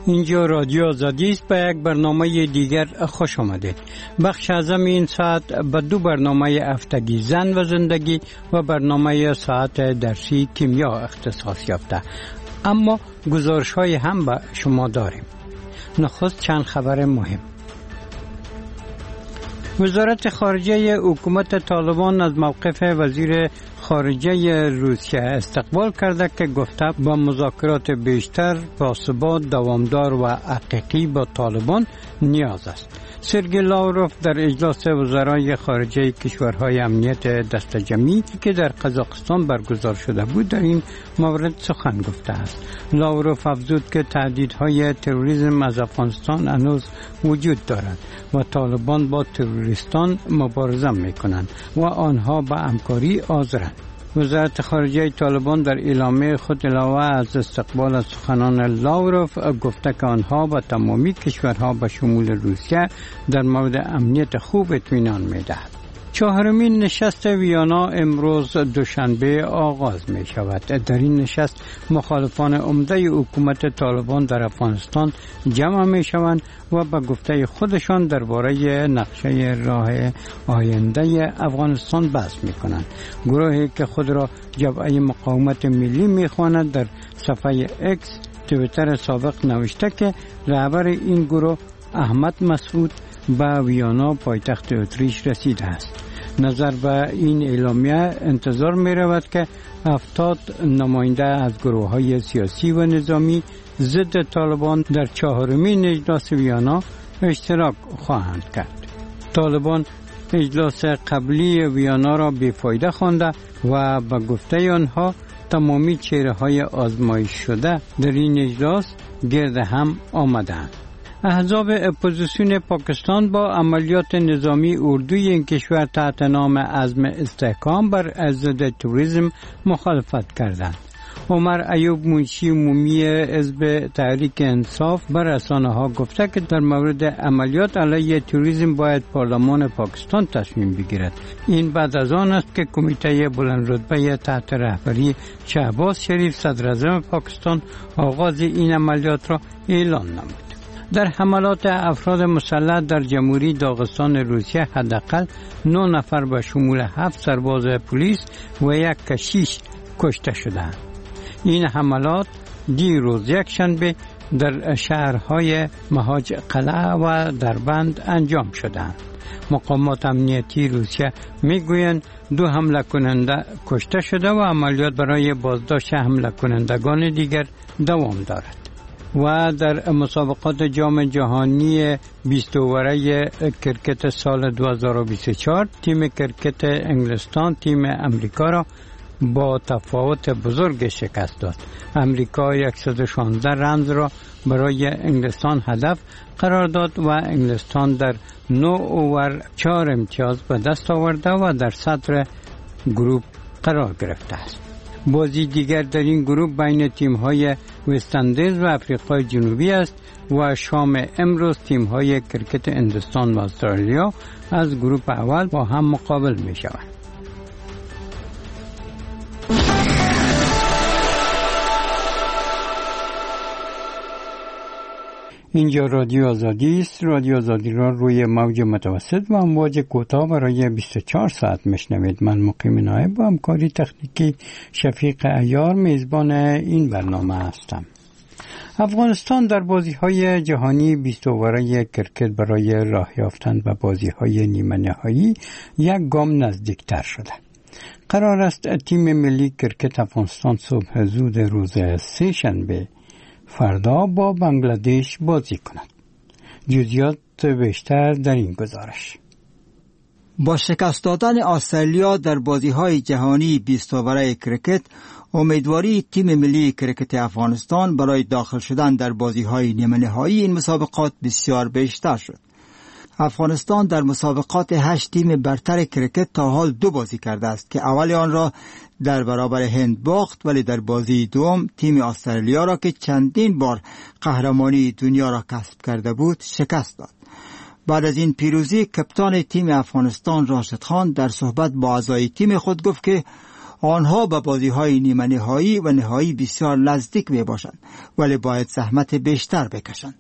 اینجا رادیو آزادی است. به یک برنامه دیگر خوش آمدید. بخش اعظم این ساعت به دو برنامه هفتگی زن و زندگی و برنامه ساعت درسی کیمیا اختصاص یافته. اما گزارش های هم به شما داریم. نخست چند خبر مهم. وزارت خارجه حکومت طالبان از موقف وزیر خارجه روسیه استقبال کرده که گفته با مذاکرات بیشتر با ثبات دوامدار و حقیقی با طالبان نیاز است. سرگئی لاوروف در اجلاس وزرای خارجه کشورهای امنیت دست جمعی که در قزاقستان برگزار شده بود در این مورد سخن گفته است. لاوروف افزود که تهدیدهای تروریسم از افغانستان هنوز وجود دارد و طالبان با تروریستان مبارزه میکنند و آنها به همکاری حاضرند. وزارت خارجه طالبان در اعلامیه خود علاوه از استقبال از سخنان لاوروف گفته که آنها با تمامی کشورها به شمول روسیه در مورد امنیت خوب اطمینان می‌دهد. چهارمین نشست ویانا امروز دوشنبه آغاز می شود. در این نشست مخالفان عمده حکومت طالبان در افغانستان جمع می شوند و به گفته خودشان درباره نقشه راه آینده افغانستان بحث می کنند. گروهی که خود را جبهه مقاومت ملی می خواند در صفحه اکس توییتر سابق نوشته که رهبر این گروه احمد مسعود به ویانا پایتخت اتریش رسیده است. نظر به این اعلامیه انتظار می رود که 70 نماینده از گروه های سیاسی و نظامی ضد طالبان در چهارمین اجلاس ویانا اشتراک خواهند کرد. طالبان اجلاس قبلی ویانا را بیفایده خوانده و به گفته آنها تمامی چهره های آزمایش شده در این اجلاس گرد هم آمدند. احزاب اپوزیسیون پاکستان با عملیات نظامی اردوی این کشور تحت نام عزم استحکام بر ضد تروریسم مخالفت کردند. عمر ایوب منشی عمومی حزب تحریک انصاف بر رسانه‌ها گفته که در مورد عملیات علیه تروریسم باید پارلمان پاکستان تصمیم بگیرد. این بعد از آن است که کمیته بلند رتبه تحت رهبری شهباز شریف صدر اعظم پاکستان آغاز این عملیات را اعلان نمود. در حملات افراد مسلح در جمهوری داغستان روسیه حداقل 9 نفر به شمول 7 سرباز پلیس و 1 کشیش کشته شدند. این حملات دیروز یکشنبه در شهرهای مهاج قلعه و دربند انجام شدند. مقامات امنیتی روسیه میگویند 2 حمله کننده کشته شده و عملیات برای بازداشت حمله کنندگان دیگر دوام دارد. و در مسابقات جام جهانی 20 اوره کرکت سال 2024 تیم کرکت انگلستان تیم امریکا را با تفاوت بزرگ شکست داد. امریکا 116 رنز را برای انگلستان هدف قرار داد و انگلستان در 9 اوور 4 امتیاز به دست آورده و در صدر گروه قرار گرفته است. بازی دیگر در این گروه بین تیم‌های وست اندیز و افریقای جنوبی است و شام امروز تیم‌های کرکت هندوستان و استرالیا از گروه اول با هم مقابل می‌شوند. اینجا رادیو آزادی است. رادیو آزادی را روی موج متوسط و امواج کوتاه برای 24 ساعت میشنوید. من مقیم نایب با همکاری تکنیکی شفیق عیار میزبان این برنامه هستم. افغانستان در بازی‌های جهانی 20 اوره کرکت برای راه یافتن به بازی‌های نیمه نهایی یک گام نزدیکتر شده. قرار است تیم ملی کرکت افغانستان صبح زود روز سه شنبه فردا با بنگلادش بازی کند. جزئیات بیشتر در این گزارش. با شکست دادن استرالیا در بازی‌های جهانی 20 اوره کرکت، امیدواری تیم ملی کرکت افغانستان برای داخل شدن در بازی‌های نیمه نهایی این مسابقات بسیار بیشتر شد. افغانستان در مسابقات 8 تیم برتر کرکت تا حال 2 بازی کرده است که اول آن را در برابر هند باخت، ولی در بازی دوم تیم استرالیا را که چندین بار قهرمانی دنیا را کسب کرده بود شکست داد. بعد از این پیروزی کپتان تیم افغانستان راشد خان در صحبت با اعضای تیم خود گفت که آنها به بازی‌های نیمه نهایی و نهایی بسیار نزدیک می باشند، ولی باید زحمت بیشتر بکشند.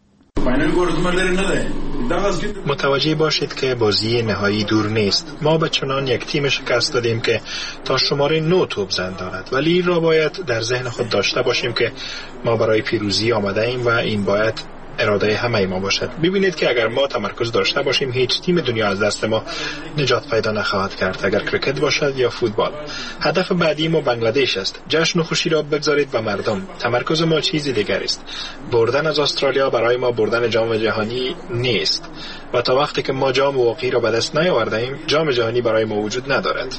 متوجه باشید که بازی نهایی دور نیست. ما به چنان یک تیم شکست دادیم که تا شماره 9 توپ زن دارد، ولی این را باید در ذهن خود داشته باشیم که ما برای پیروزی آمده ایم و این باید اراده همه ما باشد. ببینید که اگر ما تمرکز داشته باشیم هیچ تیم دنیا از دست ما نجات پیدا نخواهد کرد، اگر کرکت باشد یا فوتبال. هدف بعدی ما بنگلادش است. جشن و خوشی را بگذارید به مردم. تمرکز ما چیزی دیگر است. بردن از استرالیا برای ما بردن جام جهانی نیست و تا وقتی که ما جام واقعی را به دست نیاوردیم جام جهانی برای ما وجود ندارد.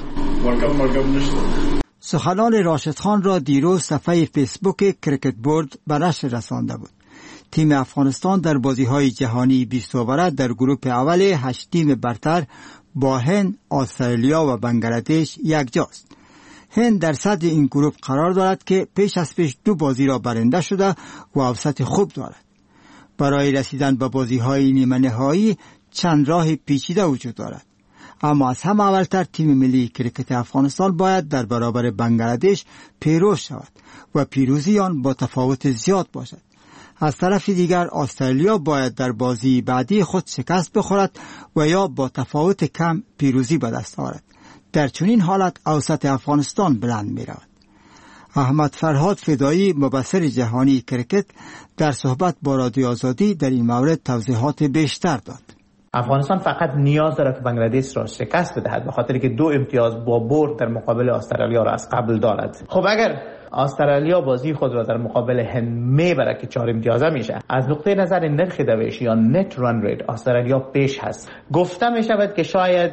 سخنان راشد خان را دیروز صفحه فیسبوک کرکت بورد به نشر رسانده بود. تیم افغانستان در بازی‌های جهانی 20 اوره در گروه اول 8 تیم برتر با هند، استرالیا و بنگلادش یکجاست. هند در صدر این گروه قرار دارد که پیش از پیش 2 بازی را برنده شده و اوسط خوب دارد. برای رسیدن به بازی‌های نیمه نهایی چند راه پیچیده وجود دارد. اما از همه اولتر تیم ملی کرکت افغانستان باید در برابر بنگلادش پیروز شود و پیروزی آن با تفاوت زیاد باشد. از طرف دیگر استرالیا باید در بازی بعدی خود شکست بخورد و یا با تفاوت کم پیروزی به دست آورد. در چنین حالت اوسط افغانستان بلند می رود. احمد فرهاد فدایی مبصر جهانی کرکت در صحبت با رادیو آزادی در این مورد توضیحات بیشتر داد. افغانستان فقط نیاز دارد که بنگلادش را شکست بدهد، به خاطر که 2 امتیاز با برد در مقابل استرالیا را از قبل دارد. خب اگر استرالیا بازی خود را در مقابل هند میبره که 4 امتیازه میشه، از نقطه نظر نرخ دویش یا نت ران ریت استرالیا پیش هست. گفته میشود که شاید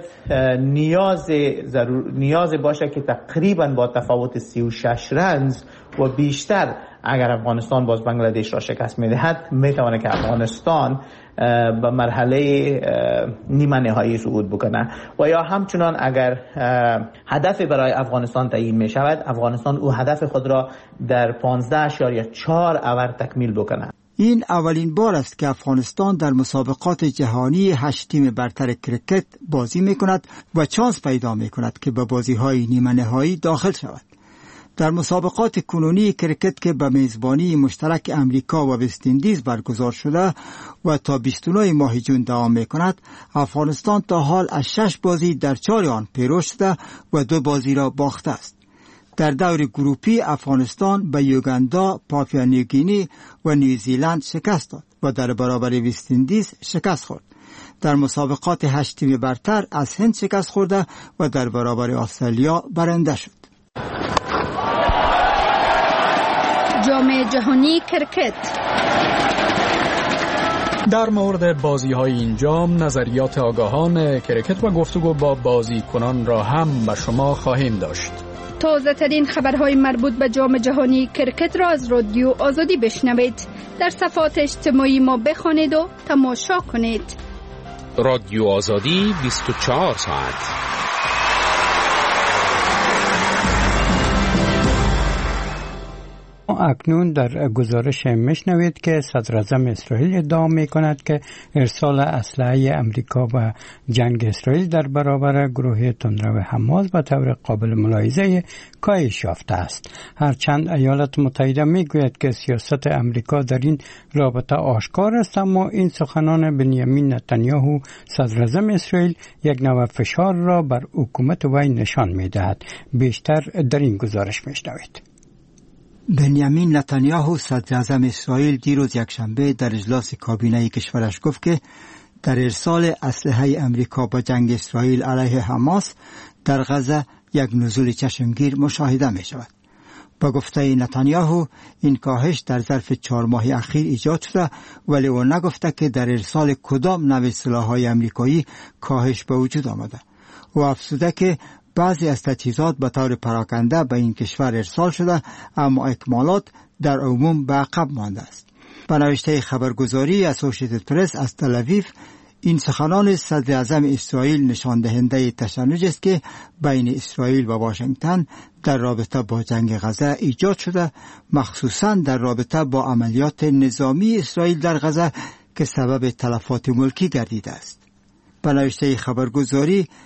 نیاز باشه که تقریبا با تفاوت 36 رنز و بیشتر اگر افغانستان باز بنگلادش را شکست میدهد میتونه که افغانستان به مرحله نیمه نهایی صعود بکنه و یا همچنان اگر هدف برای افغانستان تعیین می شود افغانستان او هدف خود را در 15.4 اور تکمیل بکنه. این اولین بار است که افغانستان در مسابقات جهانی 8 تیم برتر کرکت بازی می کند و چانس پیدا می کند که به بازی های نیمه نهایی داخل شود. در مسابقات کنونی کرکت که به میزبانی مشترک امریکا و وست‌اندیز برگزار شده و تا 29 ماه جون دوام می‌کند، افغانستان تا حال از 6 بازی در 4 آن پیروز شده و 2 بازی را باخته است. در دور گروپی افغانستان به یوگاندا، پاپیا نیوگینی و نیوزیلند شکست داد و در برابر وست‌اندیز شکست خورد. در مسابقات 8 تیم برتر از هند شکست خورده و در برابر استرالیا برنده شد. جام جهانی کرکت. در مورد بازی‌های این جام نظریات آگاهان کرکت و گفتگو با بازیکنان را هم به شما خواهیم داشت. تازه ترین خبرهای مربوط به جام جهانی کرکت را از رادیو آزادی بشنوید. در صفحات اجتماعی ما بخوانید و تماشا کنید. رادیو آزادی 24 ساعت. اکنون در گزارش میشنوید که صدراعظم اسرائیل ادعا میکند که ارسال اسلحه امریکا و جنگ اسرائیل در برابر گروه تندرو حماس به طور قابل ملاحظه کاهش یافته است. هرچند ایالات متحده میگوید که سیاست امریکا در این رابطه آشکار است، اما این سخنان بنیامین نتانیاهو صدراعظم اسرائیل یک نوع فشار را بر حکومت وی نشان میدهد. بیشتر در این گزارش میشنوید. بنیامین نتانیاهو صدراعظم اسرائیل دیروز یکشنبه در اجلاس کابینه کشورش گفت که در ارسال اسلحه امریکا با جنگ اسرائیل علیه حماس در غزه یک نزول چشمگیر مشاهده می شود. با گفته نتانیاهو این کاهش در ظرف 4 ماه اخیر ایجاد شده، ولی او نگفته که در ارسال کدام نوع سلاح‌های امریکایی کاهش به وجود آمده. او افزوده که بعضی از تجهیزات به طور پراکنده به این کشور ارسال شده، اما اکمالات در عموم به عقب مانده است. به نوشته خبرگزاری اسوسییتد پرس از تل‌آویو، این سخنان صدراعظم اسرائیل نشان دهنده تشنج است که بین اسرائیل و واشنگتن در رابطه با جنگ غزه ایجاد شده، مخصوصاً در رابطه با عملیات نظامی اسرائیل در غزه که سبب تلفات ملکی گردیده است. به نوشته خبرگزاری،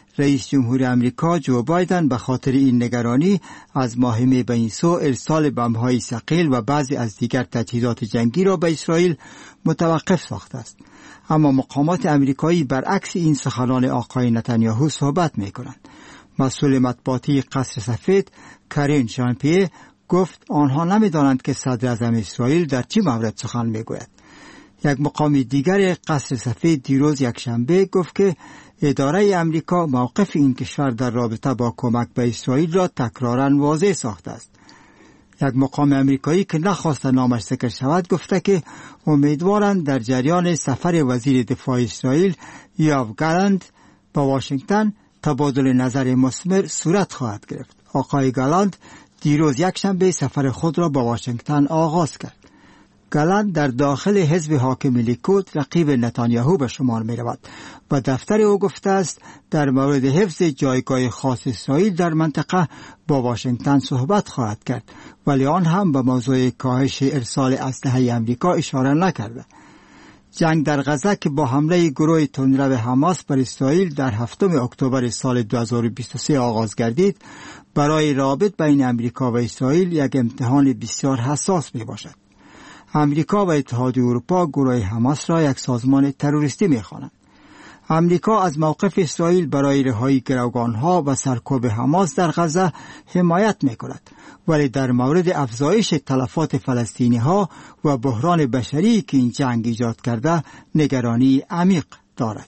رئیس جمهور امریکا جو بایدن به خاطر این نگرانی از ماه می به این سو ارسال بمب‌های ثقیل و بعضی از دیگر تجهیزات جنگی را به اسرائیل متوقف ساخته است. اما مقامات امریکایی برعکس این سخنان آقای نتانیاهو صحبت می‌کنند. مسئول مطبوعاتی قصر سفید کارین ژان پییر گفت آنها نمی‌دانند که صدر اعظم اسرائیل در چه مورد سخن می‌گوید. یک مقام دیگر قصر سفید دیروز یکشنبه گفت که اداره امریکا موقف این کشور در رابطه با کمک به اسرائیل را تکراراً واضح ساخته است. یک مقام امریکایی که نخواست نامش ذکر شود گفته که امیدوارند در جریان سفر وزیر دفاع اسرائیل یوآف گالانت به واشنگتن تبادل نظر مثمر صورت خواهد گرفت. آقای گالانت دیروز یکشنبه سفر خود را به واشنگتن آغاز کرد. گالانت در داخل حزب حاکم لیکود رقیب نتانیاهو به شمار می رود و دفتر او گفته است در مورد حفظ جایگاه خاص اسرائیل در منطقه با واشنگتن صحبت خواهد کرد، ولی آن هم به موضوع کاهش ارسال اسلحه امریکا اشاره نکرده. جنگ در غزه که با حمله گروه تندرو حماس بر اسرائیل در 7 اکتبر سال 2023 آغاز گردید، برای رابط بین امریکا و اسرائیل یک امتحان بسیار حساس می باشد. امریکا و اتحادیه اروپا گروه حماس را یک سازمان تروریستی می‌خوانند. امریکا از موقف اسرائیل برای رهایی گروگانها و سرکوب حماس در غزه حمایت می‌کند، ولی در مورد افزایش تلفات فلسطینی‌ها و بحران بشری که این جنگ ایجاد کرده نگرانی عمیق دارد.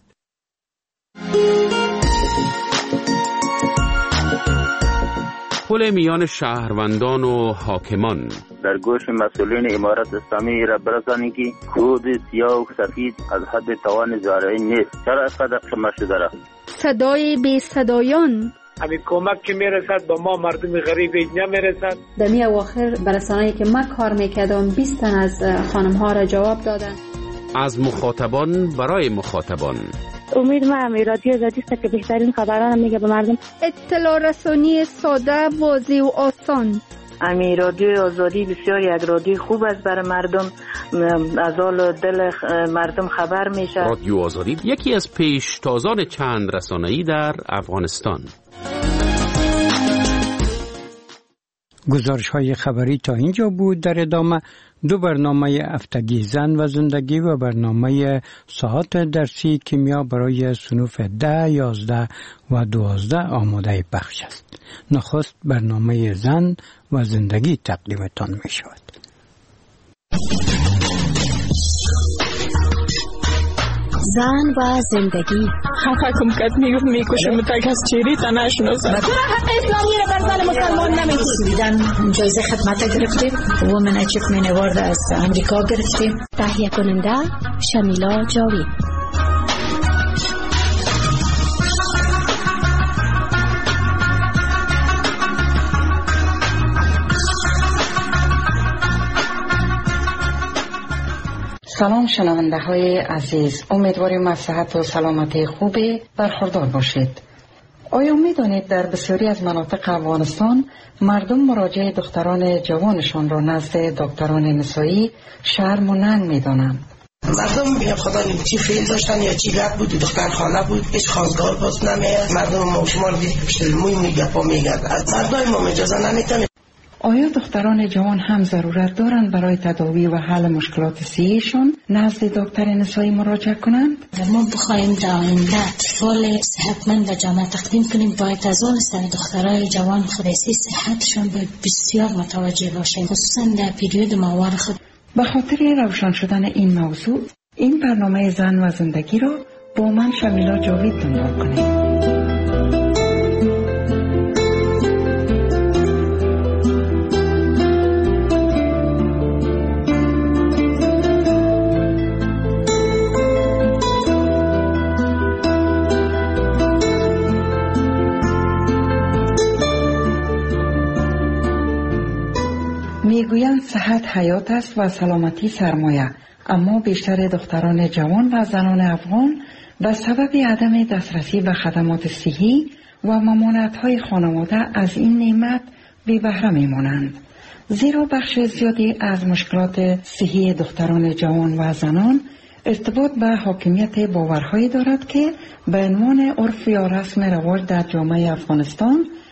پل میان شهروندان و حاکمان در گوش مسئولین امارت اسلامی را برسانی که خود سیاه و سفید از حد توان زارعی نیست. چرا از قدر شما شده را؟ صدای بی صدایان همین کمک که میرسد با ما مردم غریب نمیرسد. در می اواخر برسانه‌ای که من کار میکردم 20 تن از خانم ها را جواب دادن. از مخاطبان برای مخاطبان. امید من رادیو آزادی است که بهترین خبران میگه به مردم. اطلاع رسانی ساده، واضح و آسان. امی رادیو آزادی بسیار یک رادیو خوب است برای مردم، از حال دل مردم خبر میشه. رادیو آزادی یکی از پیشتازان چند رسانه‌ای در افغانستان. گزارش‌های خبری تا اینجا بود. در ادامه 2 برنامه هفتگی زن و زندگی و برنامه ساعت درسی کیمیا برای صنوف 10، 11 و 12 آماده پخش است. نخست برنامه زن و زندگی تقدیمتان می شود. زن و زندگی. حکم کت میکشم تک از چیری تنشناسم. تو حق اسلامی را بر زن مسلمان نمیدن. جایزه خدمت گرفتیم. وومن اچیومنت اوارد از امریکا گرفتیم. تهیه کننده شمیلا جاوید. سلام شنونده های عزیز، امیدواریم از صحت و سلامتی خوبی برخوردار باشید. آیا می‌دانید در بسیاری از مناطق افغانستان مردم مراجعه دختران جوانشان را نزد دکتران نسایی شرم و ننگ می‌دانند؟ مردم میگن خدا نمی‌دونه چی فیل داشتن یا چی گپ بود، دختر خانه بود، هیچ خواستگار باز نمیاد. مردم ما شما رو دید پشت موی میگپا میگرد، از مردم ما اجازه نمیتونه. آیا دختران جوان هم ضرورت دارند برای تداوی و حل مشکلات صحیشان نزد دکتر نسایی مراجعه کنند؟ ما بخوایم در آینده اطفال صحتمند و جامعه تقدیم کنیم، باید از آن سر دخترای جوان خودسی صحتشان بسیار متوجه باشیم، خصوصا در پیریود ماهوار خود. به خاطر روشن شدن این موضوع، این برنامه زن و زندگی را با من شمیلا جاوید دنبال کنید. میگویند صحت حیات است و سلامتی سرمایه، اما بیشتر دختران جوان و زنان افغان به سبب عدم دسترسی به خدمات صحی و ممانعت‌های خانواده از این نعمت بی بهره میمانند، زیرا بخش زیادی از مشکلات صحی دختران جوان و زنان ارتباط به حاکمیت باورهایی دارد که به عنوان عرف یا رسم رواج در جامعه افغانستان